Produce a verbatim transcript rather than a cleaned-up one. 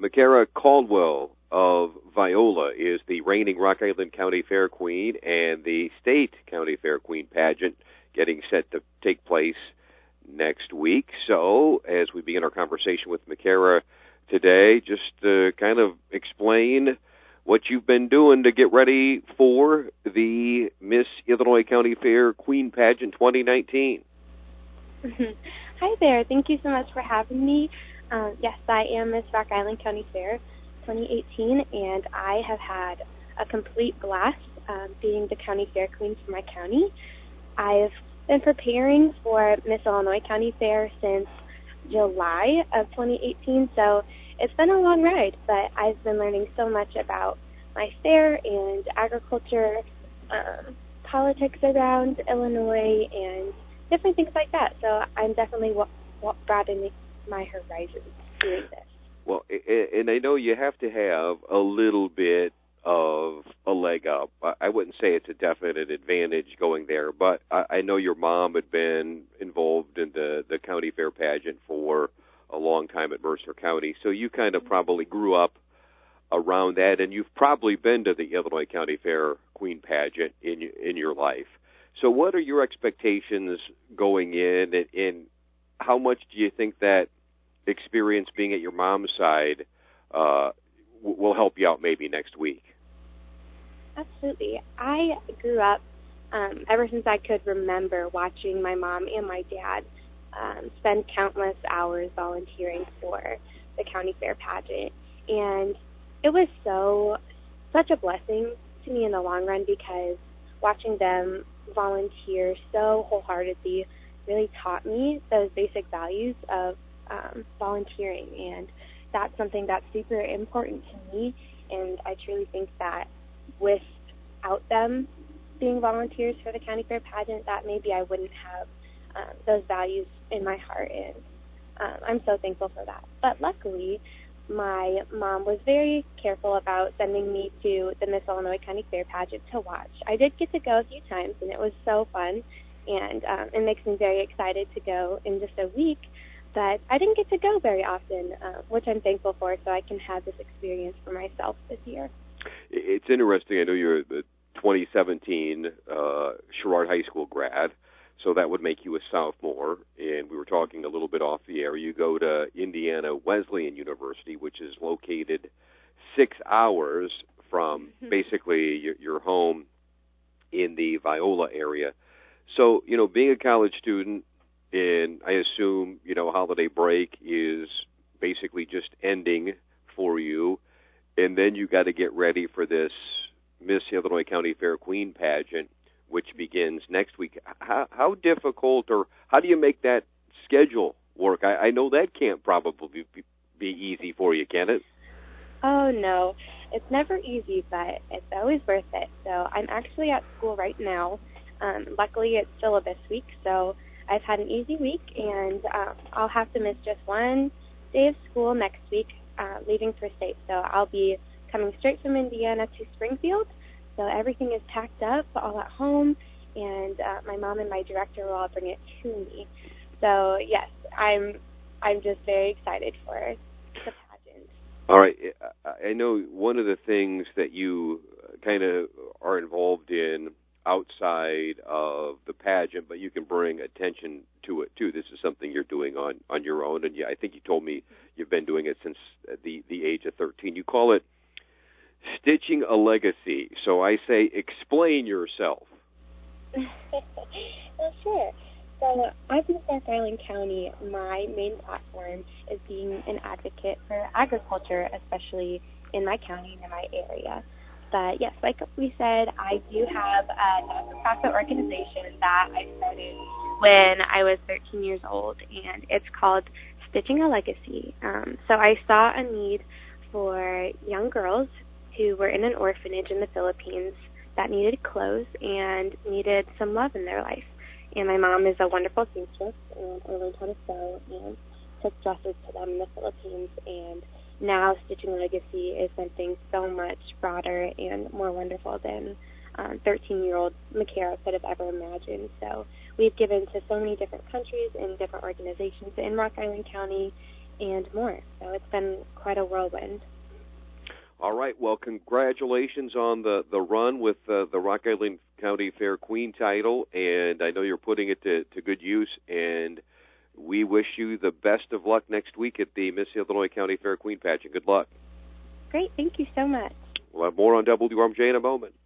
McCara Caldwell of Viola is the reigning Rock Island County Fair Queen, and the State County Fair Queen pageant getting set to take place next week. So, as we begin our conversation with McCara today, just to kind of explain what you've been doing to get ready for the Miss Illinois County Fair Queen Pageant twenty nineteen. Hi there. Thank you so much for having me. Um, yes, I am Miss Rock Island County Fair twenty eighteen, and I have had a complete blast um, being the County Fair Queen for my county. I've been preparing for Miss Illinois County Fair since July of twenty eighteen, so it's been a long ride, but I've been learning so much about my fair and agriculture, um, politics around Illinois, and different things like that. So I'm definitely w- w- broadening my horizons doing this. Well, and I know you have to have a little bit of a leg up. I wouldn't say it's a definite advantage going there, but I know your mom had been involved in the, the county fair pageant for a long time at Mercer County, so you kind of probably grew up around that, and you've probably been to the Illinois County Fair Queen pageant in in your life. So what are your expectations going in, and, and how much do you think that experience being at your mom's side uh, w- will help you out maybe next week? Absolutely. I grew up, um, ever since I could remember, watching my mom and my dad um, spend countless hours volunteering for the county fair pageant. And it was so, such a blessing to me in the long run, because watching them volunteer so wholeheartedly really taught me those basic values of um, volunteering. And that's something that's super important to me. And I truly think that without them being volunteers for the county fair pageant, that maybe I wouldn't have um, those values in my heart, and um, I'm so thankful for that. But luckily, my mom was very careful about sending me to the Miss Illinois County Fair pageant to watch. I did get to go a few times, and it was so fun, and um, it makes me very excited to go in just a week, but I didn't get to go very often, uh, which I'm thankful for, so I can have this experience for myself this year. It's interesting. I know you're the twenty seventeen uh, Sherrard High School grad, so that would make you a sophomore. And we were talking a little bit off the air. You go to Indiana Wesleyan University, which is located six hours from mm-hmm. basically your, your home in the Viola area. So, you know, being a college student, and I assume, you know, holiday break is basically just ending for you. And then you got to get ready for this Miss Illinois County Fair Queen pageant, which begins next week. How, how difficult, or how do you make that schedule work? I, I know that can't probably be, be easy for you, can it? Oh, no. It's never easy, but it's always worth it. So I'm actually at school right now. Um, luckily, it's syllabus week, so I've had an easy week, and uh, I'll have to miss just one day of school next week, Uh, leaving for state. So I'll be coming straight from Indiana to Springfield. So everything is packed up, all at home, and uh, my mom and my director will all bring it to me. So yes, I'm I'm just very excited for the pageant. All right. I know one of the things that you kind of are involved in outside of the pageant, but you can bring attention to it too. This is something you're doing on, on your own, and yeah, I think you told me you've been doing it since the, the age of thirteen. You call it Stitching a Legacy. So I say, explain yourself. Well, sure. So as Miss Rock Island County, my main platform is being an advocate for agriculture, especially in my county and in my area. But yes, like we said, I do have a not-for-profit organization that I started when I was thirteen years old, and it's called Stitching a Legacy. Um, so I saw a need for young girls who were in an orphanage in the Philippines that needed clothes and needed some love in their life. And my mom is a wonderful seamstress, and I learned how to sew and took dresses to them in the Philippines, and now Stitching a Legacy is something so much broader and more wonderful than um, thirteen-year-old McCara could have ever imagined. So we've given to so many different countries and different organizations in Rock Island County, and more. So it's been quite a whirlwind. All right. Well, congratulations on the, the run with uh, the Rock Island County Fair Queen title, and I know you're putting it to, to good use, and we wish you the best of luck next week at the Miss Illinois County Fair Queen pageant. Good luck. Great. Thank you so much. We'll have more on W R M J in a moment.